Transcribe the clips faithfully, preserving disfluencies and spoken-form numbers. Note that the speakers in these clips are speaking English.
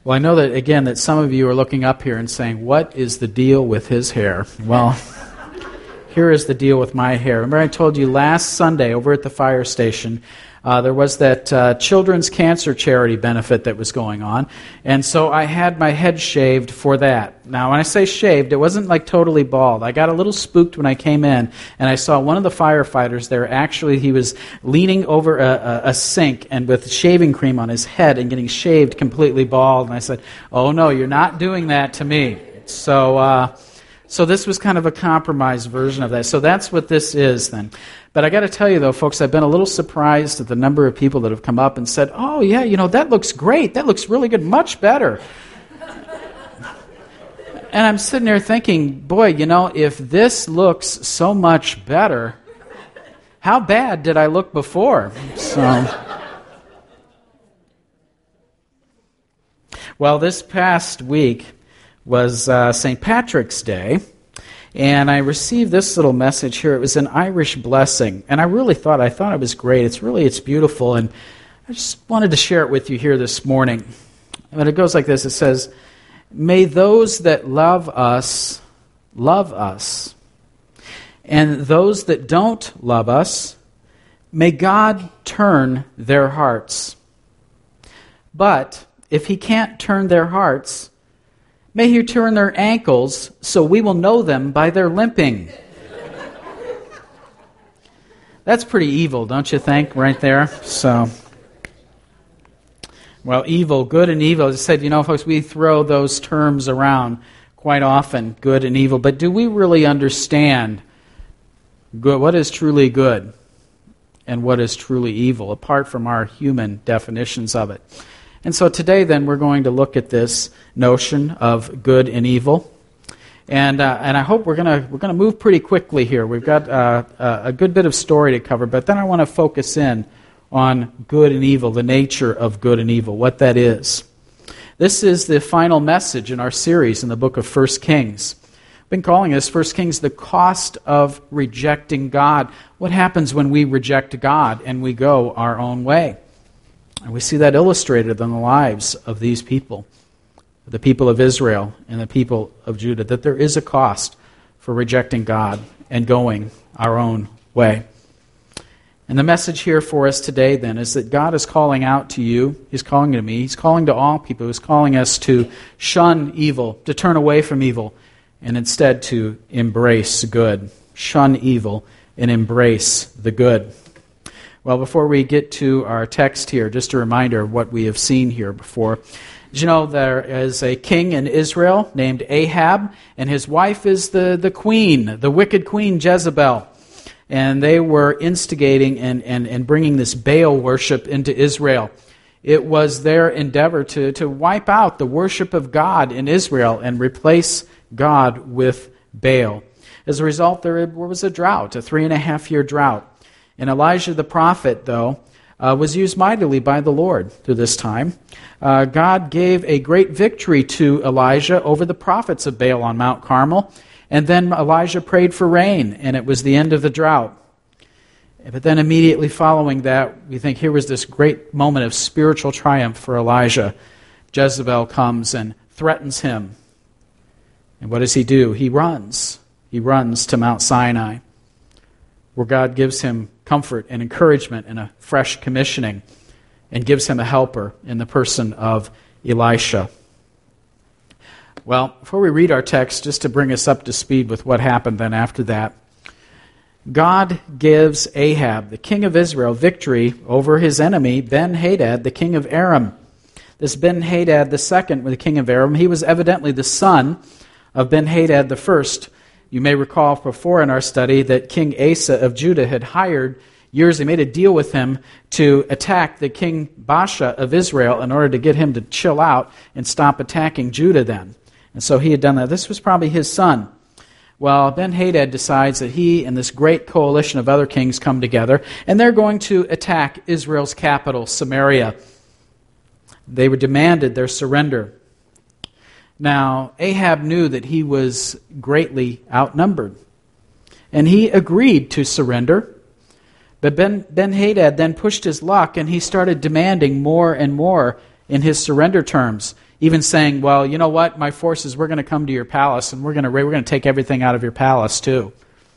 Well, I know that, again, that some of you are looking up here and saying, what is the deal with his hair? Well, here is the deal with my hair. Remember I told you last Sunday over at the fire station, uh, there was that uh, children's cancer charity benefit that was going on, and so I had my head shaved for that. Now, when I say shaved, it wasn't like totally bald. I got a little spooked when I came in, and I saw one of the firefighters there. Actually, he was leaning over a, a, a sink and with shaving cream on his head and getting shaved completely bald, and I said, oh no, you're not doing that to me. So, uh, so this was kind of a compromised version of that. So that's what this is then. But I got to tell you, though, folks, I've been a little surprised at the number of people that have come up and said, oh, yeah, you know, that looks great. That looks really good, much better. And I'm sitting there thinking, boy, you know, if this looks so much better, how bad did I look before? So, well, this past week was uh, Saint Patrick's Day. And I received this little message here. It was an Irish blessing. And I really thought, I thought it was great. It's really, it's beautiful. And I just wanted to share it with you here this morning. And it goes like this. It says, may those that love us, love us. And those that don't love us, may God turn their hearts. But if he can't turn their hearts, may he turn their ankles, so we will know them by their limping. That's pretty evil, don't you think, right there? So, well, evil, good and evil. As I said, you know, folks, we throw those terms around quite often, good and evil. But do we really understand good, what is truly good and what is truly evil, apart from our human definitions of it? And so today, then, we're going to look at this notion of good and evil, and uh, and I hope we're gonna we're gonna move pretty quickly here. We've got uh, a good bit of story to cover, but then I want to focus in on good and evil, the nature of good and evil, what that is. This is the final message in our series in the book of First Kings. I've been calling this First Kings the cost of rejecting God. What happens when we reject God and we go our own way? And we see that illustrated in the lives of these people, the people of Israel and the people of Judah, that there is a cost for rejecting God and going our own way. And the message here for us today, then, is that God is calling out to you. He's calling to me. He's calling to all people. He's calling us to shun evil, to turn away from evil, and instead to embrace good. Shun evil and embrace the good. Well, before we get to our text here, just a reminder of what we have seen here before. Did you know there is a king in Israel named Ahab, and his wife is the, the queen, the wicked queen Jezebel. And they were instigating and, and, and bringing this Baal worship into Israel. It was their endeavor to, to wipe out the worship of God in Israel and replace God with Baal. As a result, there was a drought, a three and a half year drought. And Elijah the prophet, though, uh, was used mightily by the Lord through this time. Uh, God gave a great victory to Elijah over the prophets of Baal on Mount Carmel. And then Elijah prayed for rain, and it was the end of the drought. But then immediately following that, we think here was this great moment of spiritual triumph for Elijah. Jezebel comes and threatens him. And what does he do? He runs. He runs to Mount Sinai, where God gives him comfort and encouragement and a fresh commissioning, and gives him a helper in the person of Elisha. Well, before we read our text, just to bring us up to speed with what happened then after that, God gives Ahab, the king of Israel, victory over his enemy, Ben-Hadad, the king of Aram. This Ben-Hadad the second, the king of Aram, he was evidently the son of Ben-Hadad the first. You may recall before in our study that King Asa of Judah had hired years, they made a deal with him to attack the King Baasha of Israel in order to get him to chill out and stop attacking Judah then. And so he had done that. This was probably his son. Well, Ben-Hadad decides that he and this great coalition of other kings come together, and they're going to attack Israel's capital, Samaria. They were demanded their surrender. Now, Ahab knew that he was greatly outnumbered, and he agreed to surrender. But Ben, Ben-Hadad then pushed his luck, and he started demanding more and more in his surrender terms. even saying, well, you know what, my forces, we're going to come to your palace, and we're going to we're going to take everything out of your palace too.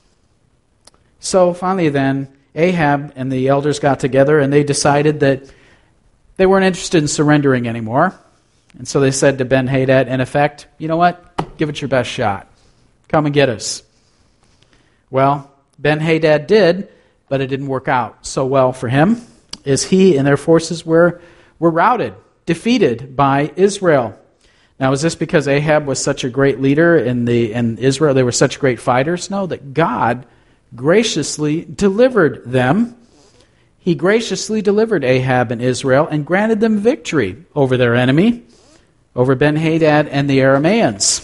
So finally then, Ahab and the elders got together, and they decided that they weren't interested in surrendering anymore. And so they said to Ben-Hadad, in effect, you know what, give it your best shot. Come and get us. Well, Ben-Hadad did, but it didn't work out so well for him, as he and their forces were, were routed, defeated by Israel. Now, is this because Ahab was such a great leader in the in Israel? They were such great fighters? No, that God graciously delivered them. He graciously delivered Ahab and Israel and granted them victory over their enemy, over Ben-Hadad and the Arameans.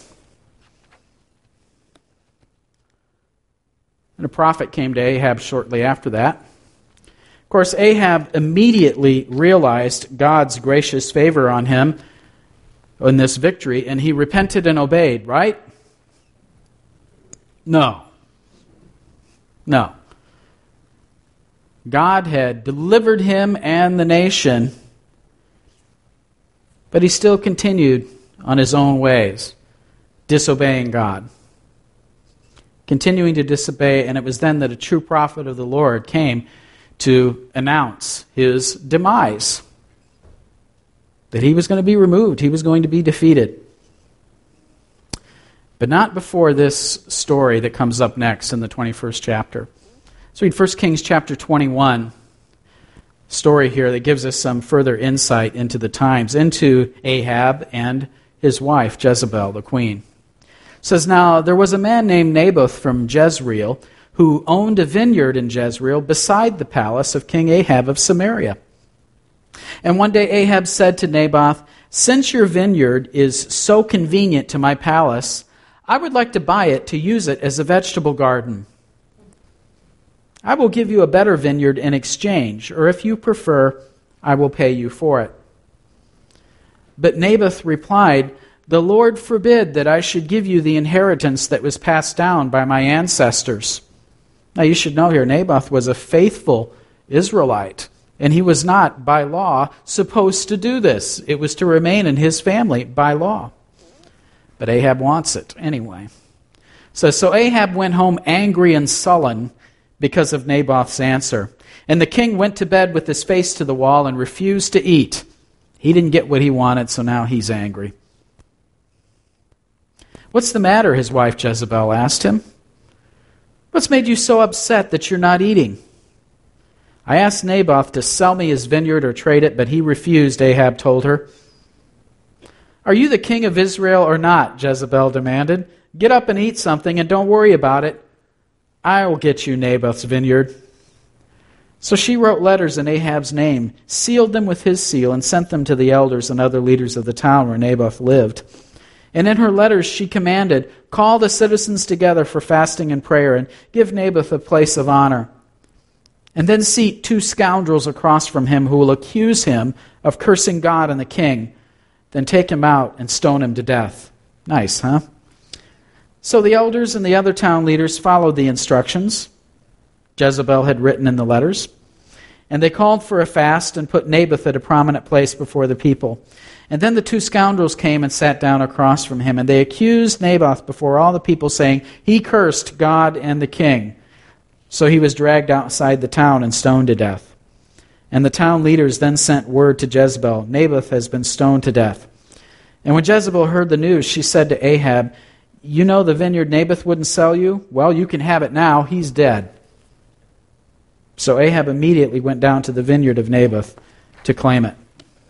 And a prophet came to Ahab shortly after that. Of course, Ahab immediately realized God's gracious favor on him in this victory, and he repented and obeyed, right? No. No. God had delivered him and the nation, but he still continued on his own ways, disobeying God. Continuing to disobey, and it was then that a true prophet of the Lord came to announce his demise. That he was going to be removed, he was going to be defeated. But not before this story that comes up next in the twenty-first chapter. Let's read First Kings chapter twenty-one. Story here that gives us some further insight into the times, into Ahab and his wife, Jezebel, the queen. It says, now there was a man named Naboth from Jezreel who owned a vineyard in Jezreel beside the palace of King Ahab of Samaria. And one day Ahab said to Naboth, since your vineyard is so convenient to my palace, I would like to buy it to use it as a vegetable garden. I will give you a better vineyard in exchange, or if you prefer, I will pay you for it. But Naboth replied, the Lord forbid that I should give you the inheritance that was passed down by my ancestors. Now you should know here, Naboth was a faithful Israelite, and he was not, by law, supposed to do this. It was to remain in his family by law. But Ahab wants it anyway. So, so Ahab went home angry and sullen because of Naboth's answer. And the king went to bed with his face to the wall and refused to eat. He didn't get what he wanted, so now he's angry. What's the matter? His wife Jezebel asked him. What's made you so upset that you're not eating? I asked Naboth to sell me his vineyard or trade it, but he refused, Ahab told her. Are you the king of Israel or not? Jezebel demanded. Get up and eat something and don't worry about it. I will get you Naboth's vineyard. So she wrote letters in Ahab's name, sealed them with his seal, and sent them to the elders and other leaders of the town where Naboth lived. And in her letters she commanded, call the citizens together for fasting and prayer, and give Naboth a place of honor. And then seat two scoundrels across from him who will accuse him of cursing God and the king. Then take him out and stone him to death. Nice, huh? So the elders and the other town leaders followed the instructions Jezebel had written in the letters. And they called for a fast and put Naboth at a prominent place before the people. And then the two scoundrels came and sat down across from him, and they accused Naboth before all the people, saying, he cursed God and the king. So he was dragged outside the town and stoned to death. And the town leaders then sent word to Jezebel, Naboth has been stoned to death. And when Jezebel heard the news, she said to Ahab, you know the vineyard Naboth wouldn't sell you? Well, you can have it now. He's dead. So Ahab immediately went down to the vineyard of Naboth to claim it.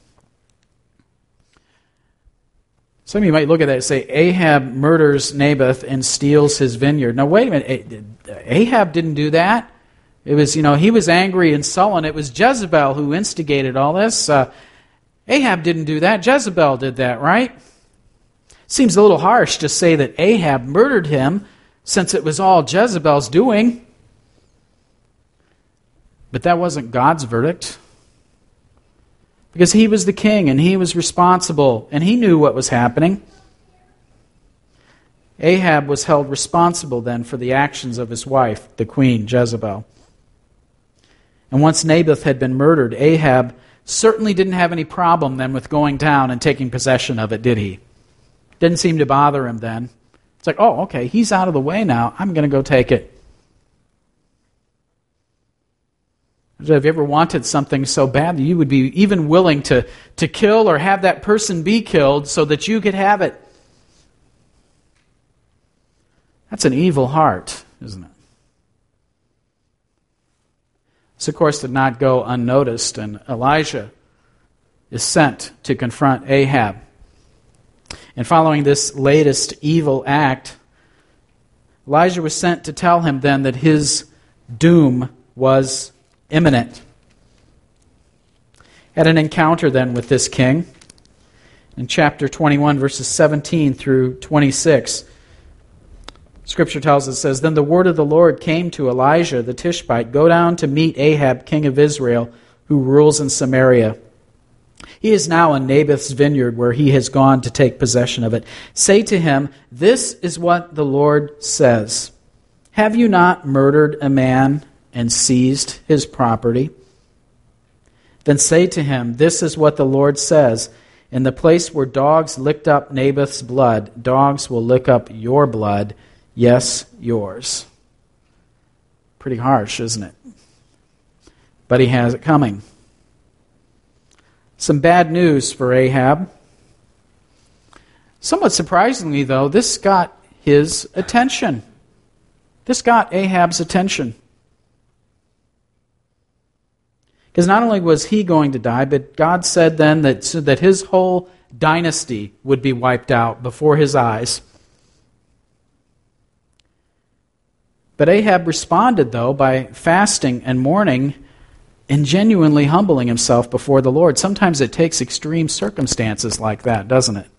Some of you might look at that and say, Ahab murders Naboth and steals his vineyard. Now, wait a minute. Ahab didn't do that. It was, you know, he was angry and sullen. It was Jezebel who instigated all this. Uh, Ahab didn't do that. Jezebel did that, right? Seems a little harsh to say that Ahab murdered him since it was all Jezebel's doing. But that wasn't God's verdict. Because he was the king and he was responsible and he knew what was happening. Ahab was held responsible then for the actions of his wife, the queen, Jezebel. And once Naboth had been murdered, Ahab certainly didn't have any problem then with going down and taking possession of it, did he? Didn't seem to bother him then. It's like, oh, okay, he's out of the way now. I'm going to go take it. Have you ever wanted something so bad that you would be even willing to, to kill or have that person be killed so that you could have it? That's an evil heart, isn't it? This, of course, did not go unnoticed, and Elijah is sent to confront Ahab. And following this latest evil act, Elijah was sent to tell him then that his doom was imminent. Had an encounter then with this king. In chapter twenty-one, verses seventeen through twenty-six, Scripture tells us, it says, Then the word of the Lord came to Elijah the Tishbite, Go down to meet Ahab, king of Israel, who rules in Samaria. He is now in Naboth's vineyard, where he has gone to take possession of it. Say to him, This is what the Lord says. Have you not murdered a man and seized his property? Then say to him, This is what the Lord says. In the place where dogs licked up Naboth's blood, dogs will lick up your blood. Yes, yours. Pretty harsh, isn't it? But he has it coming. Some bad news for Ahab. Somewhat surprisingly, though, this got his attention. This got Ahab's attention. Because not only was he going to die, but God said then that, so that his whole dynasty would be wiped out before his eyes. But Ahab responded, though, by fasting and mourning and genuinely humbling himself before the Lord. Sometimes it takes extreme circumstances like that, doesn't it?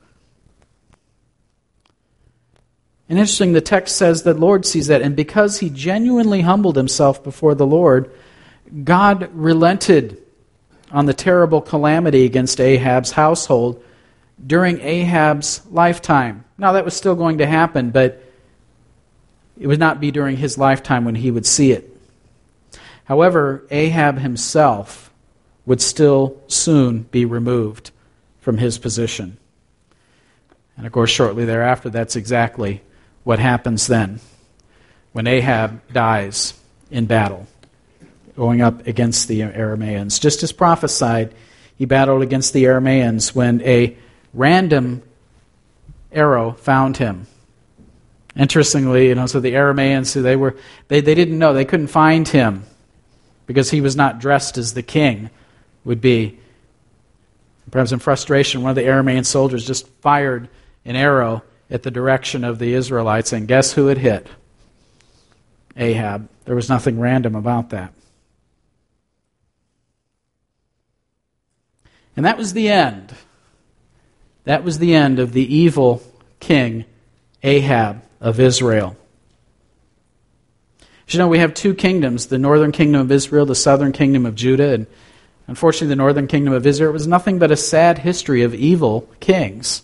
And interesting, the text says that Lord sees that, and because he genuinely humbled himself before the Lord, God relented on the terrible calamity against Ahab's household during Ahab's lifetime. Now, that was still going to happen, but it would not be during his lifetime when he would see it. However, Ahab himself would still soon be removed from his position. And of course, shortly thereafter, that's exactly what happens then, when Ahab dies in battle, going up against the Arameans. Just as prophesied, he battled against the Arameans when a random arrow found him. Interestingly, you know, so the Arameans, so they were they, they didn't know, they couldn't find him because he was not dressed as the king would be. Perhaps in frustration, one of the Aramean soldiers just fired an arrow at the direction of the Israelites, and guess who it hit? Ahab. There was nothing random about that. And that was the end. That was the end of the evil king Ahab of Israel. As you know, we have two kingdoms, the northern kingdom of Israel, the southern kingdom of Judah, and unfortunately the northern kingdom of Israel was nothing but a sad history of evil kings.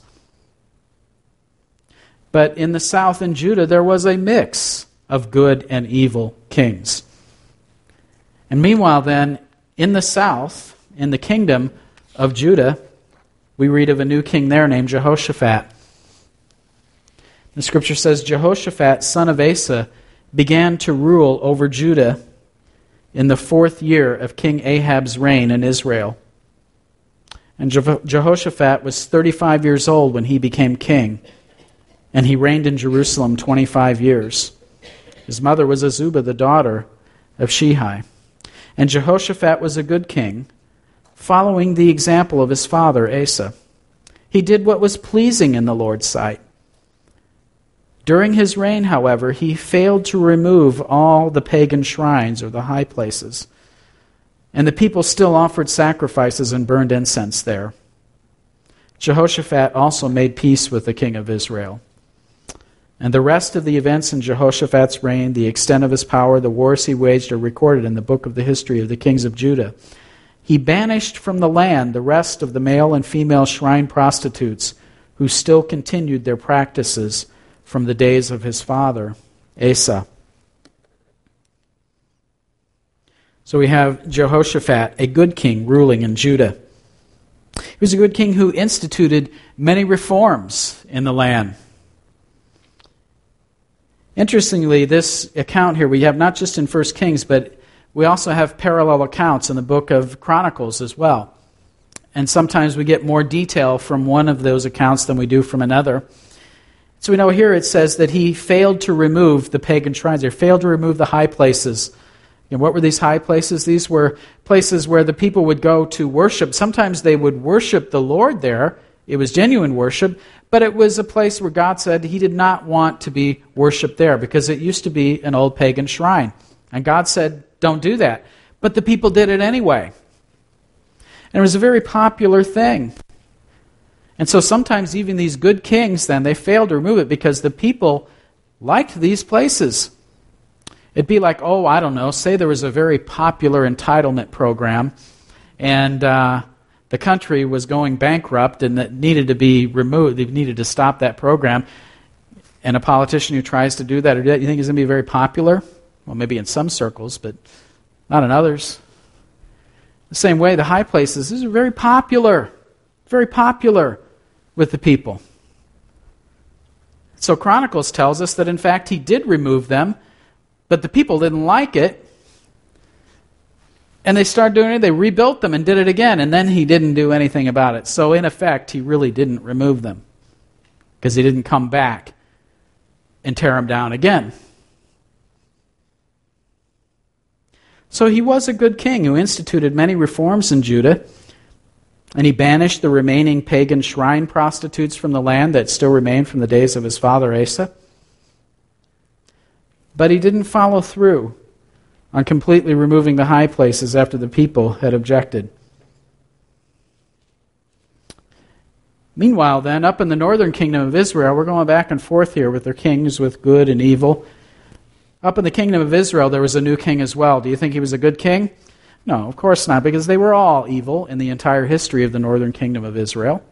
But in the south in Judah, there was a mix of good and evil kings. And meanwhile then, in the south, in the kingdom of Judah, we read of a new king there named Jehoshaphat. The scripture says, Jehoshaphat, son of Asa, began to rule over Judah in the fourth year of King Ahab's reign in Israel. And Jehoshaphat was thirty-five years old when he became king, and he reigned in Jerusalem twenty-five years. His mother was Azubah, the daughter of Shehi. And Jehoshaphat was a good king, following the example of his father Asa. He did what was pleasing in the Lord's sight. During his reign, however, he failed to remove all the pagan shrines or the high places, and the people still offered sacrifices and burned incense there. Jehoshaphat also made peace with the king of Israel. And the rest of the events in Jehoshaphat's reign, the extent of his power, the wars he waged, are recorded in the book of the history of the kings of Judah. He banished from the land the rest of the male and female shrine prostitutes who still continued their practices from the days of his father, Asa. So we have Jehoshaphat, a good king, ruling in Judah. He was a good king who instituted many reforms in the land. Interestingly, this account here we have not just in First Kings, but we also have parallel accounts in the book of Chronicles as well. And sometimes we get more detail from one of those accounts than we do from another. So we know here it says that he failed to remove the pagan shrines. He failed to remove the high places. And what were these high places? These were places where the people would go to worship. Sometimes they would worship the Lord there. It was genuine worship, but it was a place where God said he did not want to be worshipped there because it used to be an old pagan shrine. And God said, don't do that. But the people did it anyway. And it was a very popular thing. And so sometimes even these good kings then, they failed to remove it because the people liked these places. It'd be like, oh, I don't know, say there was a very popular entitlement program and uh, the country was going bankrupt and that needed to be removed, they needed to stop that program, and a politician who tries to do that, or do that, you think he's going to be very popular? Well, maybe in some circles, but not in others. The same way, the high places, these are very popular, very popular with the people. So Chronicles tells us that in fact he did remove them, but the people didn't like it. And they started doing it, they rebuilt them and did it again, and then he didn't do anything about it. So in effect, he really didn't remove them because he didn't come back and tear them down again. So he was a good king who instituted many reforms in Judah, and he banished the remaining pagan shrine prostitutes from the land that still remained from the days of his father Asa. But he didn't follow through on completely removing the high places after the people had objected. Meanwhile, then, up in the northern kingdom of Israel, we're going back and forth here with their kings, with good and evil. Up in the kingdom of Israel, there was a new king as well. Do you think he was a good king? No, of course not, because they were all evil in the entire history of the northern kingdom of Israel.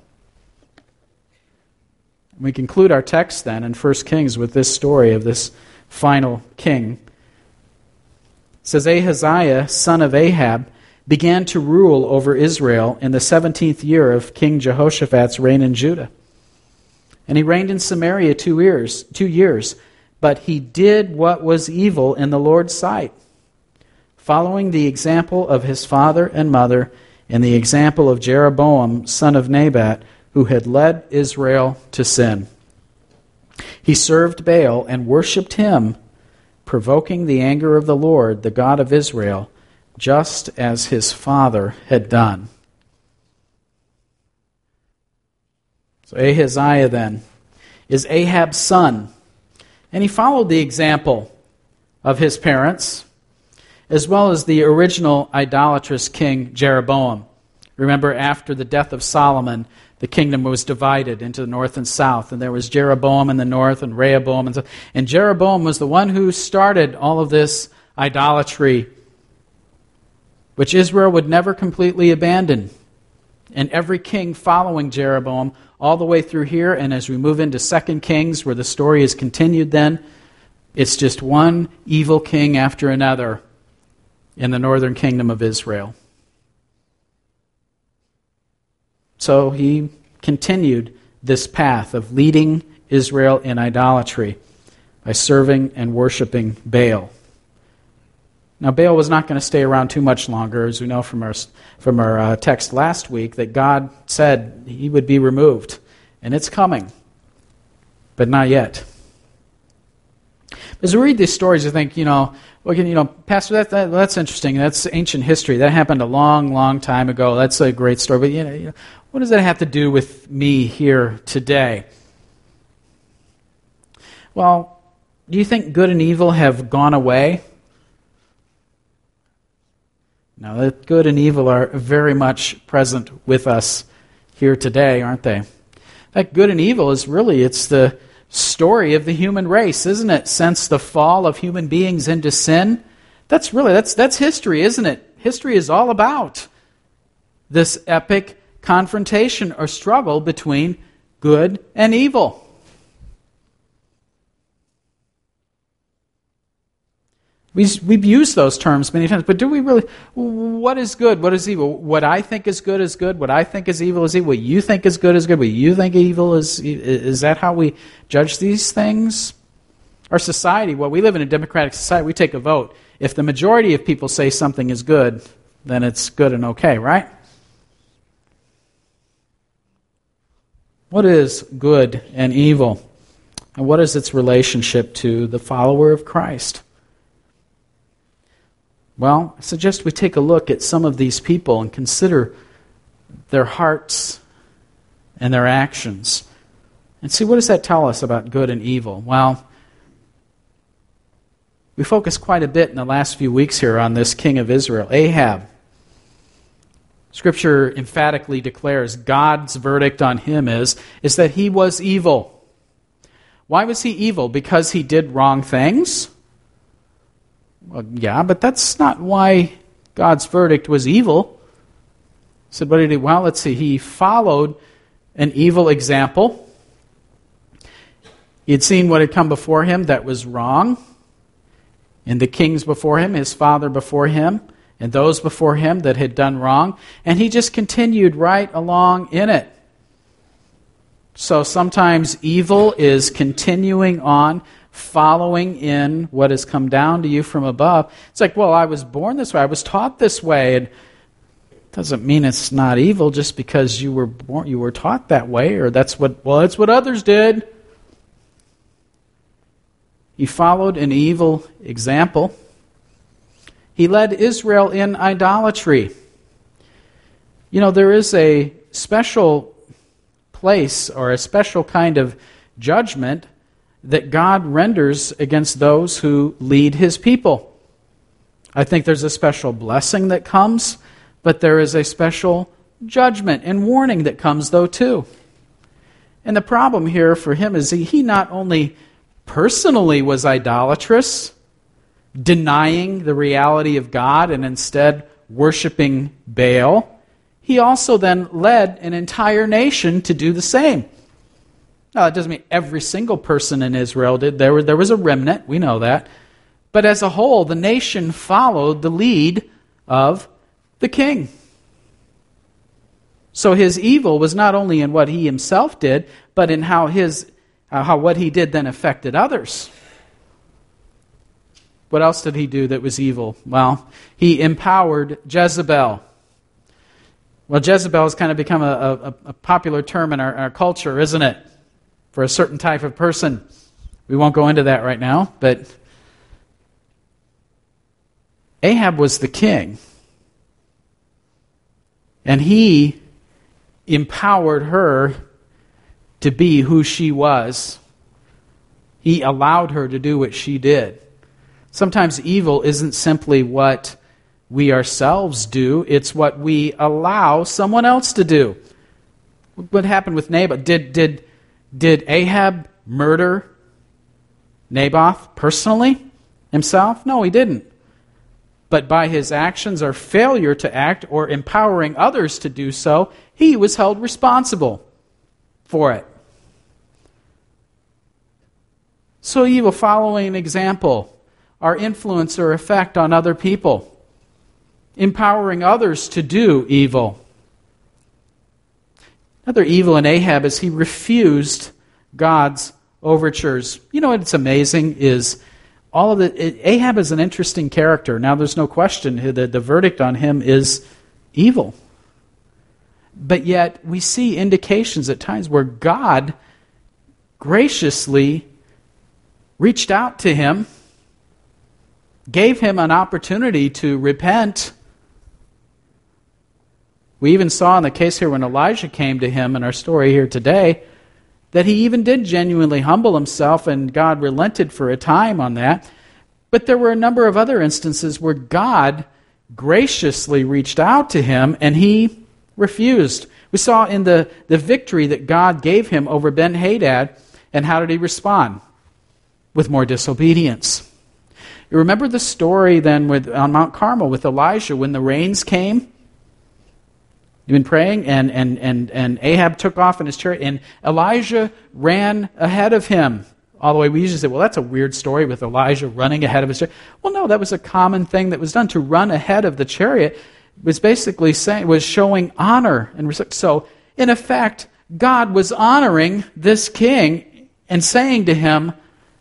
We conclude our text then in First Kings with this story of this final king. It says, Ahaziah, son of Ahab, began to rule over Israel in the seventeenth year of King Jehoshaphat's reign in Judah. And he reigned in Samaria two years, two years, but he did what was evil in the Lord's sight, following the example of his father and mother and the example of Jeroboam, son of Nebat, who had led Israel to sin. He served Baal and worshipped him, provoking the anger of the Lord, the God of Israel, just as his father had done. So Ahaziah then is Ahab's son, and he followed the example of his parents, as well as the original idolatrous king Jeroboam. Remember, after the death of Solomon, the kingdom was divided into the north and south, and there was Jeroboam in the north and Rehoboam. And, so, and Jeroboam was the one who started all of this idolatry, which Israel would never completely abandon. And every king following Jeroboam, all the way through here, and as we move into Second Kings, where the story is continued then, it's just one evil king after another in the northern kingdom of Israel. So he continued this path of leading Israel in idolatry by serving and worshiping Baal. Now, Baal was not going to stay around too much longer, as we know from our from our uh, text last week, that God said he would be removed. And it's coming, but not yet. As we read these stories, you think, you know, well, you know, Pastor, that, that that's interesting. That's ancient history. That happened a long, long time ago. That's a great story. But you know, you know, what does that have to do with me here today? Well, do you think good and evil have gone away? No, that good and evil are very much present with us here today, aren't they? That good and evil is really, it's the story of the human race, isn't it? Since the fall of human beings into sin, that's really, that's that's history, isn't it? History is all about this epic confrontation or struggle between good and evil. We, we've used those terms many times, but do we really? What is good? What is evil? What I think is good is good. What I think is evil is evil. What you think is good is good. What you think evil is, is that how we judge these things? Our society, well, we live in a democratic society. We take a vote. If the majority of people say something is good, then it's good and okay, right? What is good and evil? And what is its relationship to the follower of Christ? Well, I suggest we take a look at some of these people and consider their hearts and their actions. And see, what does that tell us about good and evil? Well, we focused quite a bit in the last few weeks here on this king of Israel, Ahab. Scripture emphatically declares God's verdict on him is, is that he was evil. Why was he evil? Because he did wrong things? Well, yeah, but that's not why God's verdict was evil. He said, what did he do? Well, let's see. He followed an evil example. He had seen what had come before him that was wrong. And the kings before him, his father before him, and those before him that had done wrong. And he just continued right along in it. So sometimes evil is continuing on, following in what has come down to you from above. It's like, well, I was born this way. I was taught this way. And it doesn't mean it's not evil just because you were born, you were taught that way, or that's what, well, it's what others did. He followed an evil example. He led Israel in idolatry. You know, there is a special place or a special kind of judgment that God renders against those who lead his people. I think there's a special blessing that comes, but there is a special judgment and warning that comes, though, too. And the problem here for him is he not only personally was idolatrous, denying the reality of God and instead worshiping Baal, he also then led an entire nation to do the same. Now, that doesn't mean every single person in Israel did. There, were, there was a remnant, we know that. But as a whole, the nation followed the lead of the king. So his evil was not only in what he himself did, but in how his uh, how what he did then affected others. What else did he do that was evil? Well, he empowered Jezebel. Well, Jezebel has kind of become a, a, a popular term in our, our culture, isn't it? For a certain type of person. We won't go into that right now, but Ahab was the king. And he empowered her to be who she was. He allowed her to do what she did. Sometimes evil isn't simply what we ourselves do, it's what we allow someone else to do. What happened with Naboth? Did, did, did Ahab murder Naboth personally, himself? No, he didn't. But by his actions or failure to act or empowering others to do so, he was held responsible for it. So evil following an example, our influence or effect on other people, empowering others to do evil. Another evil in Ahab is he refused God's overtures. You know what's amazing is all of the Ahab is an interesting character. Now there's no question that the verdict on him is evil. But yet we see indications at times where God graciously reached out to him, gave him an opportunity to repent. We even saw in the case here when Elijah came to him in our story here today, that he even did genuinely humble himself, and God relented for a time on that. But there were a number of other instances where God graciously reached out to him, and he refused. We saw in the, the victory that God gave him over Ben-Hadad, and how did he respond? With more disobedience. You remember the story then with on Mount Carmel with Elijah when the rains came? You've been praying, and, and, and, and Ahab took off in his chariot, and Elijah ran ahead of him all the way. We usually say, well, that's a weird story with Elijah running ahead of his chariot. Well, no, that was a common thing that was done. To run ahead of the chariot was basically saying, was showing honor and respect. So, in effect, God was honoring this king and saying to him,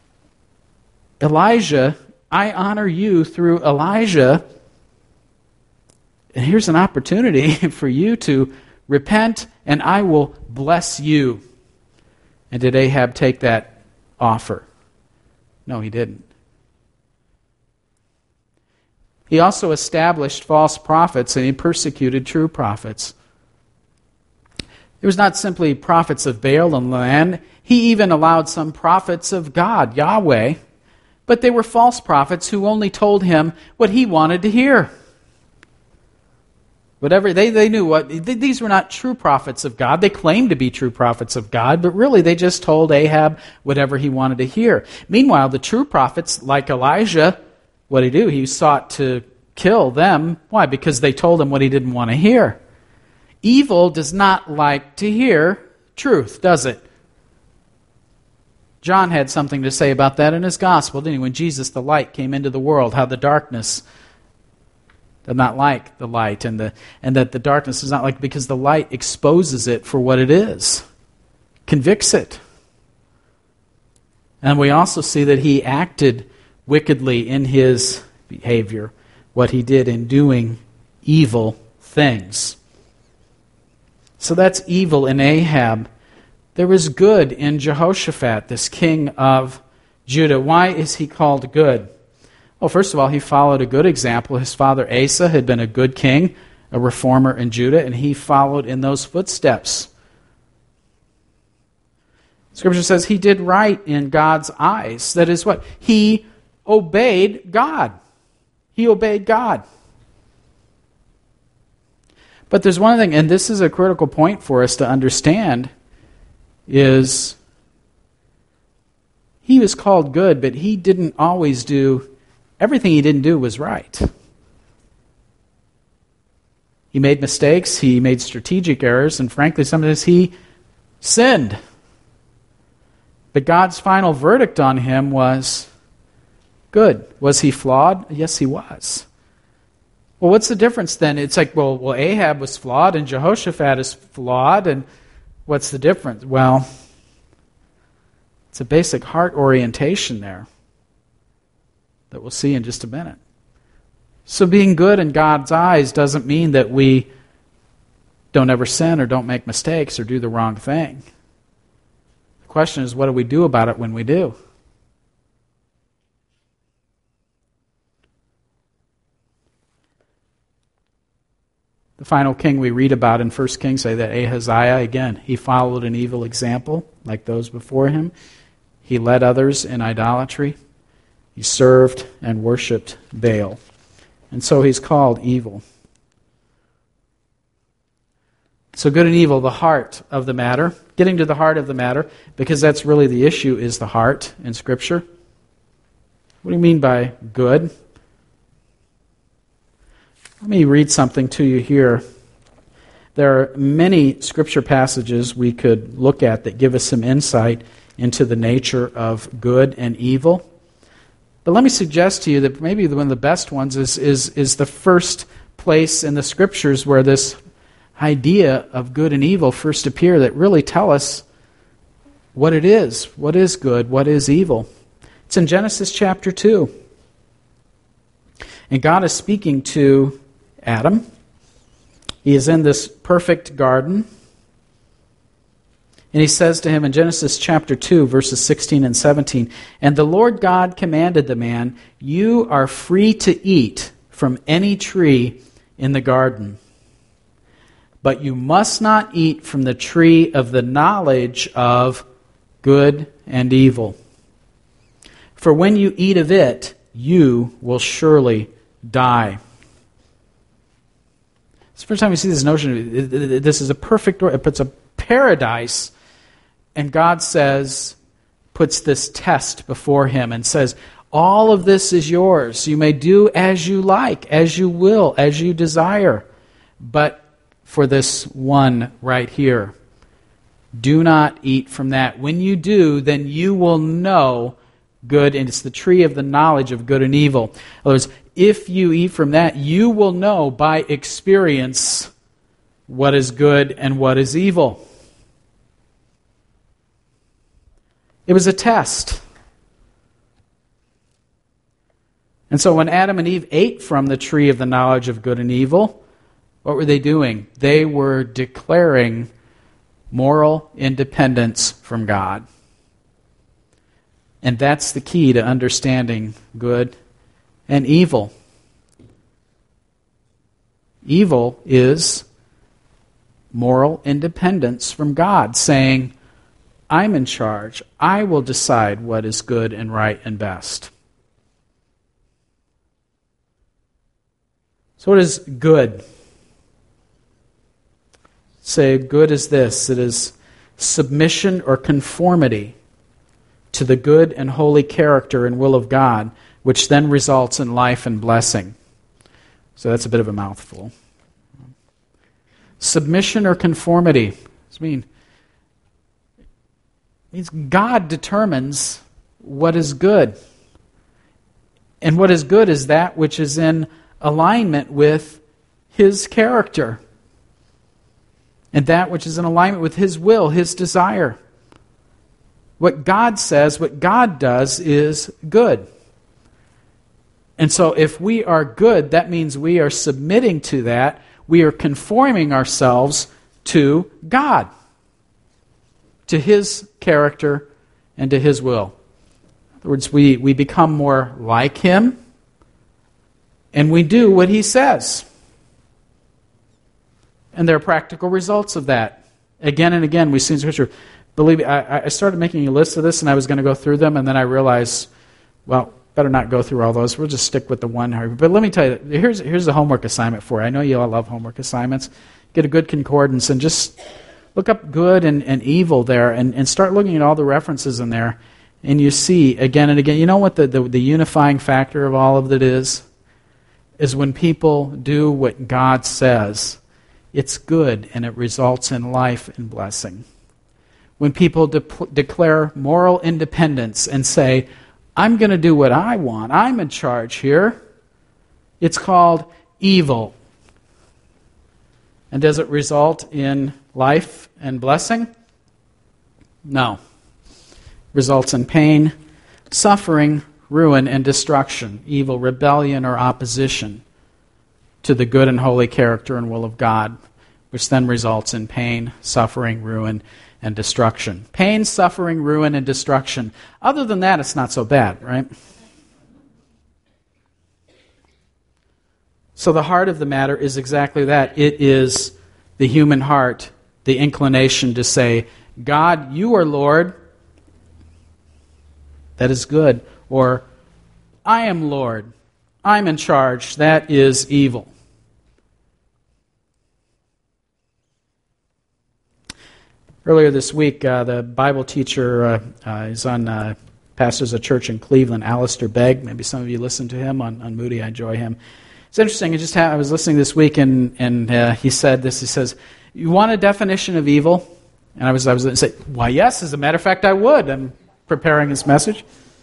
Elijah, I honor you through Elijah, and here's an opportunity for you to repent, and I will bless you. And did Ahab take that offer? No, he didn't. He also established false prophets, and he persecuted true prophets. It was not simply prophets of Baal and land. He even allowed some prophets of God, Yahweh, but they were false prophets who only told him what he wanted to hear. Whatever they, they knew what these were not true prophets of God. They claimed to be true prophets of God, but really they just told Ahab whatever he wanted to hear. Meanwhile, the true prophets, like Elijah, what did he do? He sought to kill them. Why? Because they told him what he didn't want to hear. Evil does not like to hear truth, does it? John had something to say about that in his gospel, didn't he? When Jesus, the light, came into the world, how the darkness did not like the light, and the and that the darkness is not like, because the light exposes it for what it is, convicts it. And we also see that he acted wickedly in his behavior, what he did in doing evil things. So that's evil in Ahab. There was good in Jehoshaphat, this king of Judah. Why is he called good? Well, first of all, he followed a good example. His father Asa had been a good king, a reformer in Judah, and he followed in those footsteps. Scripture says he did right in God's eyes. That is what? He obeyed God. He obeyed God. But there's one thing, and this is a critical point for us to understand, is he was called good, but he didn't always do, everything he didn't do was right. He made mistakes, he made strategic errors, and frankly, sometimes he sinned. But God's final verdict on him was good. Was he flawed? Yes, he was. Well, what's the difference then? It's like, well, well, Ahab was flawed and Jehoshaphat is flawed, and what's the difference? Well, it's a basic heart orientation there that we'll see in just a minute. So being good in God's eyes doesn't mean that we don't ever sin or don't make mistakes or do the wrong thing. The question is, what do we do about it when we do? The final king we read about in First Kings, say that Ahaziah, again, he followed an evil example like those before him. He led others in idolatry. He served and worshipped Baal. And so he's called evil. So good and evil, the heart of the matter. Getting to the heart of the matter, because that's really the issue, is the heart in Scripture. What do you mean by good? Let me read something to you here. There are many Scripture passages we could look at that give us some insight into the nature of good and evil. But let me suggest to you that maybe one of the best ones is, is, is the first place in the Scriptures where this idea of good and evil first appear, that really tell us what it is. What is good? What is evil? It's in Genesis chapter two. And God is speaking to Adam. He is in this perfect garden. And he says to him in Genesis chapter two, verses sixteen and seventeen, "And the Lord God commanded the man, 'You are free to eat from any tree in the garden, but you must not eat from the tree of the knowledge of good and evil. For when you eat of it, you will surely die.'" It's the first time we see this notion. This is a perfect, it's a paradise. And God says, puts this test before him and says, all of this is yours. You may do as you like, as you will, as you desire. But for this one right here, Do not eat from that. When you do, then you will know good, and it's the tree of the knowledge of good and evil. In other words, if you eat from that, you will know by experience what is good and what is evil. It was a test. And so when Adam and Eve ate from the tree of the knowledge of good and evil, what were they doing? They were declaring moral independence from God. And that's the key to understanding good and evil. Evil is moral independence from God, saying, I'm in charge. I will decide what is good and right and best. So what is good? Say, good is this. It is submission or conformity to the good and holy character and will of God, which then results in life and blessing. So that's a bit of a mouthful. Submission or conformity. What does it mean? It means God determines what is good. And what is good is that which is in alignment with His character. And that which is in alignment with His will, His desire. What God says, what God does is good. And so if we are good, that means we are submitting to that. We are conforming ourselves to God, to His character and to His will. In other words, we, we become more like Him, and we do what He says. And there are practical results of that. Again and again, we see in Scripture. Believe me, I, I started making a list of this, and I was going to go through them, and then I realized, well, better not go through all those. We'll just stick with the one. But let me tell you, here's here's a homework assignment for you. I know you all love homework assignments. Get a good concordance and just look up good and, and evil there, and, and start looking at all the references in there, and you see again and again. You know what the, the, the unifying factor of all of it is? Is when people do what God says, it's good, and it results in life and blessing. When people de- declare moral independence and say, I'm going to do what I want, I'm in charge here, it's called evil. And does it result in life and blessing? No. It results in pain, suffering, ruin, and destruction, evil, rebellion, or opposition to the good and holy character and will of God, which then results in pain, suffering, ruin, and destruction. Pain, suffering, ruin, and destruction. Other than that, it's not so bad, right? So the heart of the matter is exactly that. It is the human heart, the inclination to say, God, you are Lord. That is good. Or, I am Lord. I'm in charge. That is evil. Earlier this week, uh, the Bible teacher uh, uh, is on uh, pastors a church in Cleveland, Alistair Begg. Maybe some of you listen to him on, on Moody. I enjoy him. It's interesting. I just had, I was listening this week, and and uh, he said this. He says, "You want a definition of evil?" And I was I was going to say, "Why, yes. As a matter of fact, I would." I'm preparing his message.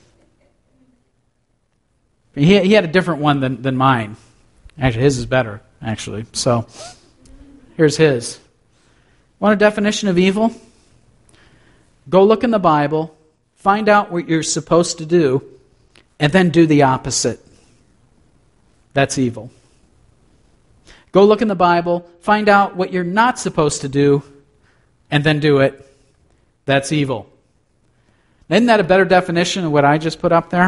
He he had a different one than than mine. Actually, his is better. Actually, so here's his. Want a definition of evil? Go look in the Bible, find out what you're supposed to do, and then do the opposite. That's evil. Go look in the Bible, find out what you're not supposed to do, and then do it. That's evil. Isn't that a better definition of what I just put up there?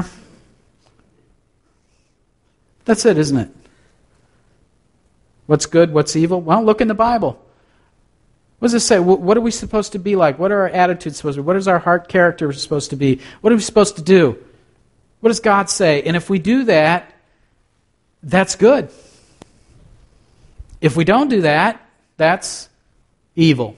That's it, isn't it? What's good, what's evil? Well, look in the Bible. What does it say? What are we supposed to be like? What are our attitudes supposed to be? What is our heart character supposed to be? What are we supposed to do? What does God say? And if we do that, that's good. If we don't do that, that's evil.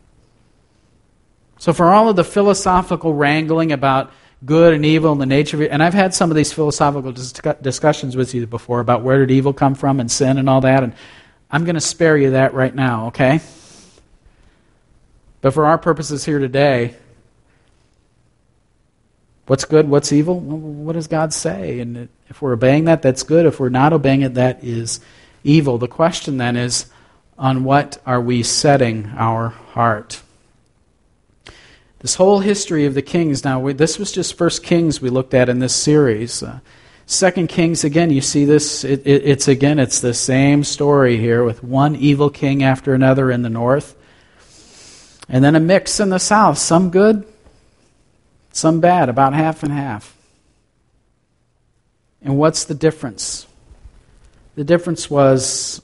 So for all of the philosophical wrangling about good and evil and the nature of it, and I've had some of these philosophical dis- discussions with you before about where did evil come from and sin and all that, and I'm going to spare you that right now, okay? But for our purposes here today, what's good, what's evil? Well, what does God say? And if we're obeying that, that's good. If we're not obeying it, that is evil. The question then is, on what are we setting our heart? This whole history of the kings, now we, this was just First Kings we looked at in this series. Uh, Second Kings, again, you see this, it, it, it's again, it's the same story here with one evil king after another in the north. And then a mix in the south, some good, some bad, about half and half. And what's the difference? The difference was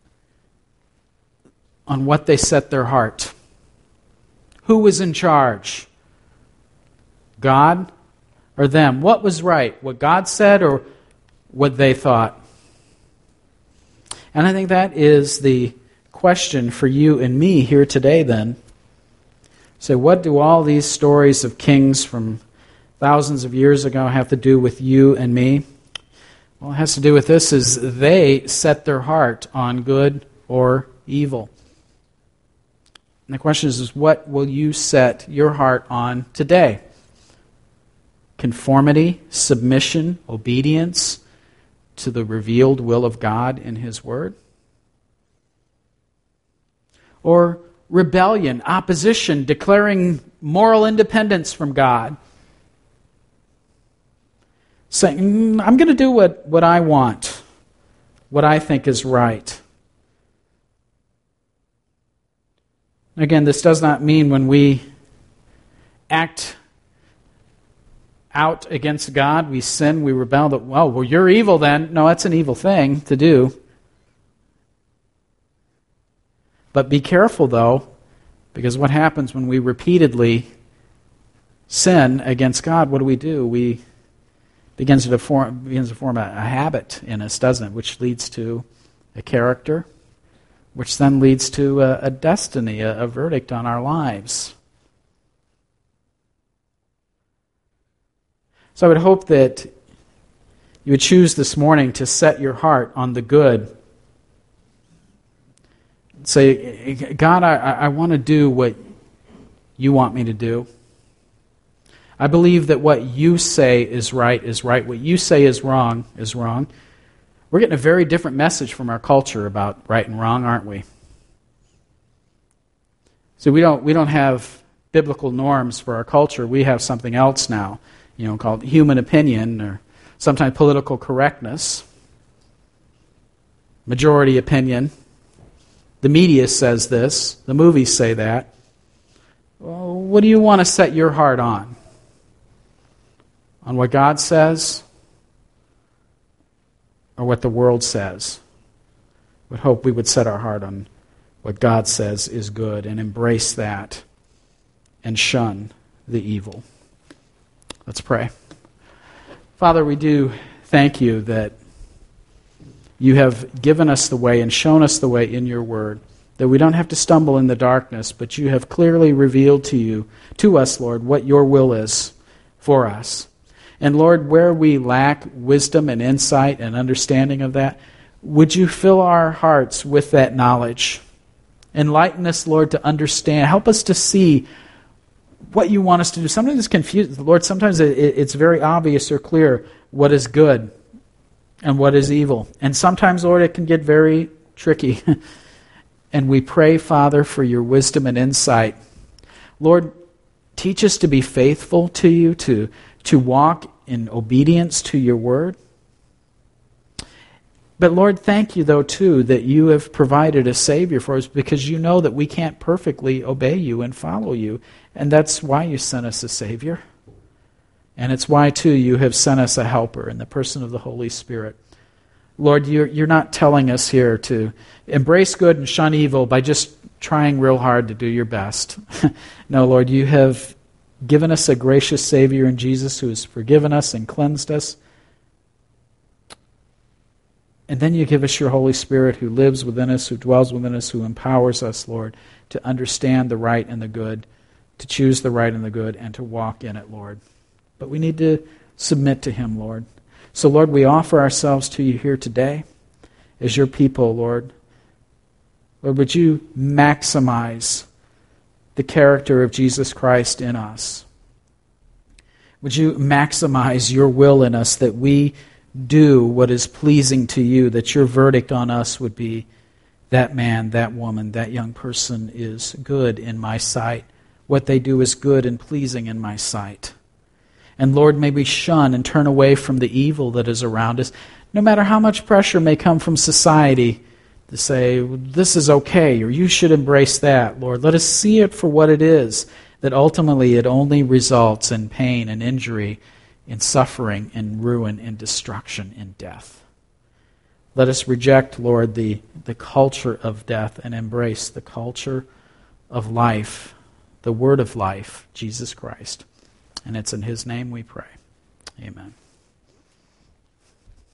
on what they set their heart. Who was in charge? God or them? What was right? What God said or what they thought? And I think that is the question for you and me here today then. So what do all these stories of kings from thousands of years ago have to do with you and me? Well, it has to do with this, is they set their heart on good or evil. And the question is, is what will you set your heart on today? Conformity, submission, obedience to the revealed will of God in His Word? Or rebellion, opposition, declaring moral independence from God? Saying, mm, I'm going to do what, what I want, what I think is right. Again, this does not mean when we act out against God, we sin, we rebel, that, well, well, you're evil then. No, that's an evil thing to do. But be careful, though, because what happens when we repeatedly sin against God, what do we do? We begins to form begins to form a, a habit in us, doesn't it? Which leads to a character, which then leads to a, a destiny, a, a verdict on our lives. So I would hope that you would choose this morning to set your heart on the good. Say, God, I, I want to do what you want me to do. I believe that what you say is right is right. What you say is wrong is wrong. We're getting a very different message from our culture about right and wrong, aren't we? So we don't we don't have biblical norms for our culture. We have something else now, you know, called human opinion or sometimes political correctness, majority opinion. The media says this. The movies say that. Well, what do you want to set your heart on? On what God says or what the world says? I would hope we would set our heart on what God says is good and embrace that and shun the evil. Let's pray. Father, we do thank you that you have given us the way and shown us the way in your word, that we don't have to stumble in the darkness, but you have clearly revealed to you, to us, Lord, what your will is for us. And Lord, where we lack wisdom and insight and understanding of that, would you fill our hearts with that knowledge? Enlighten us, Lord, to understand. Help us to see what you want us to do. Sometimes it's confused. Lord, sometimes it's very obvious or clear what is good and what is evil. And sometimes, Lord, it can get very tricky. And we pray, Father, for your wisdom and insight. Lord, teach us to be faithful to you, to, to walk in obedience to your word. But Lord, thank you, though, too, that you have provided a Savior for us, because you know that we can't perfectly obey you and follow you. And that's why you sent us a Savior. And it's why, too, you have sent us a helper in the person of the Holy Spirit. Lord, you're, you're not telling us here to embrace good and shun evil by just trying real hard to do your best. No, Lord, you have given us a gracious Savior in Jesus who has forgiven us and cleansed us. And then you give us your Holy Spirit who lives within us, who dwells within us, who empowers us, Lord, to understand the right and the good, to choose the right and the good, and to walk in it, Lord. But we need to submit to him, Lord. So, Lord, we offer ourselves to you here today as your people, Lord. Lord, would you maximize the character of Jesus Christ in us? Would you maximize your will in us that we do what is pleasing to you, that your verdict on us would be, that man, that woman, that young person is good in my sight. What they do is good and pleasing in my sight. And Lord, may we shun and turn away from the evil that is around us, no matter how much pressure may come from society to say, this is okay, or you should embrace that. Lord, let us see it for what it is, that ultimately it only results in pain and injury, in suffering, in ruin, in destruction, in death. Let us reject, Lord, the, the culture of death and embrace the culture of life, the word of life, Jesus Christ. And it's in his name we pray. Amen.